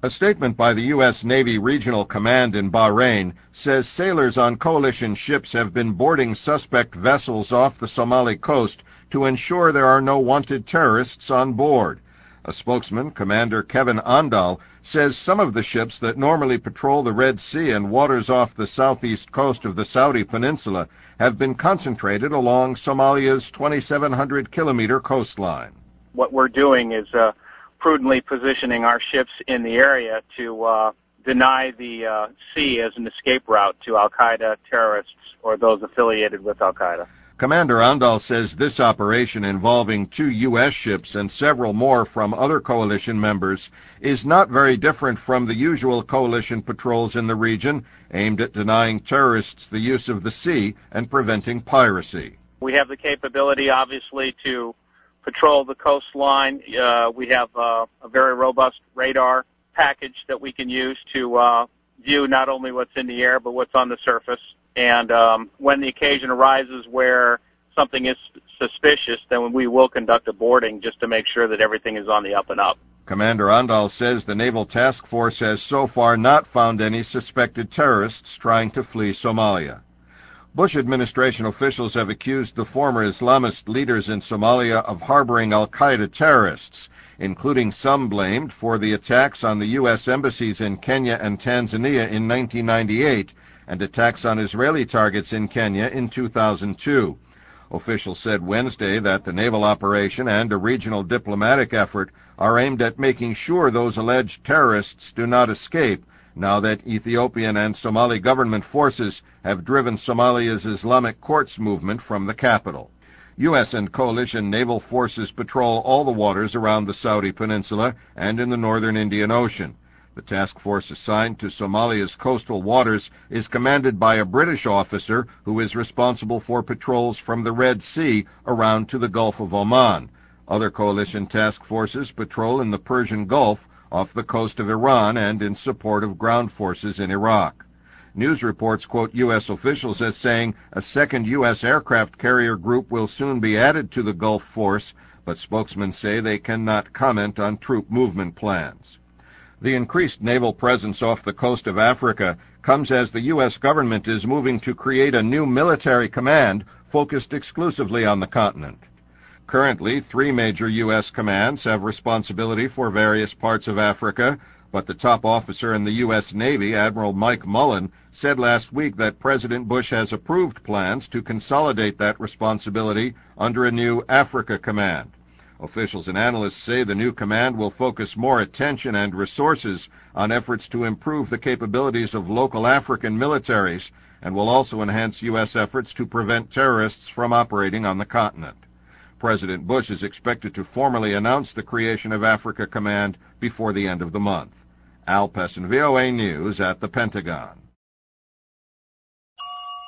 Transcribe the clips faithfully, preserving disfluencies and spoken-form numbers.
A statement by the U S Navy Regional Command in Bahrain says sailors on coalition ships have been boarding suspect vessels off the Somali coast to ensure there are no wanted terrorists on board. A spokesman, Commander Kevin Andal, says some of the ships that normally patrol the Red Sea and waters off the southeast coast of the Saudi peninsula have been concentrated along Somalia's twenty-seven hundred kilometer coastline. What we're doing is uh, prudently positioning our ships in the area to uh, deny the uh, sea as an escape route to al-Qaeda terrorists or those affiliated with al-Qaeda. Commander Andal says this operation involving two U S ships and several more from other coalition members is not very different from the usual coalition patrols in the region aimed at denying terrorists the use of the sea and preventing piracy. We have the capability, obviously, to patrol the coastline. Uh, we have uh, a very robust radar package that we can use to uh, view not only what's in the air but what's on the surface. And um, when the occasion arises where something is suspicious, then we will conduct a boarding just to make sure that everything is on the up and up. Commander Andal says the Naval Task Force has so far not found any suspected terrorists trying to flee Somalia. Bush administration officials have accused the former Islamist leaders in Somalia of harboring al-Qaeda terrorists, including some blamed for the attacks on the U S embassies in Kenya and Tanzania in nineteen ninety-eight and attacks on Israeli targets in Kenya in two thousand two. Officials said Wednesday that the naval operation and a regional diplomatic effort are aimed at making sure those alleged terrorists do not escape now that Ethiopian and Somali government forces have driven Somalia's Islamic Courts movement from the capital. U S and coalition naval forces patrol all the waters around the Saudi peninsula and in the northern Indian Ocean. The task force assigned to Somalia's coastal waters is commanded by a British officer who is responsible for patrols from the Red Sea around to the Gulf of Oman. Other coalition task forces patrol in the Persian Gulf, off the coast of Iran, and in support of ground forces in Iraq. News reports quote U S officials as saying a second U S aircraft carrier group will soon be added to the Gulf force, but spokesmen say they cannot comment on troop movement plans. The increased naval presence off the coast of Africa comes as the U S government is moving to create a new military command focused exclusively on the continent. Currently, three major U S commands have responsibility for various parts of Africa, but the top officer in the U S Navy, Admiral Mike Mullen, said last week that President Bush has approved plans to consolidate that responsibility under a new Africa command. Officials and analysts say the new command will focus more attention and resources on efforts to improve the capabilities of local African militaries and will also enhance U S efforts to prevent terrorists from operating on the continent. President Bush is expected to formally announce the creation of Africa Command before the end of the month. Al Pessin, V O A News at the Pentagon.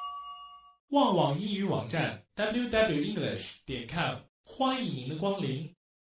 旺网英语网站 double-u double-u double-u 点 english 点 com 欢迎您的光临。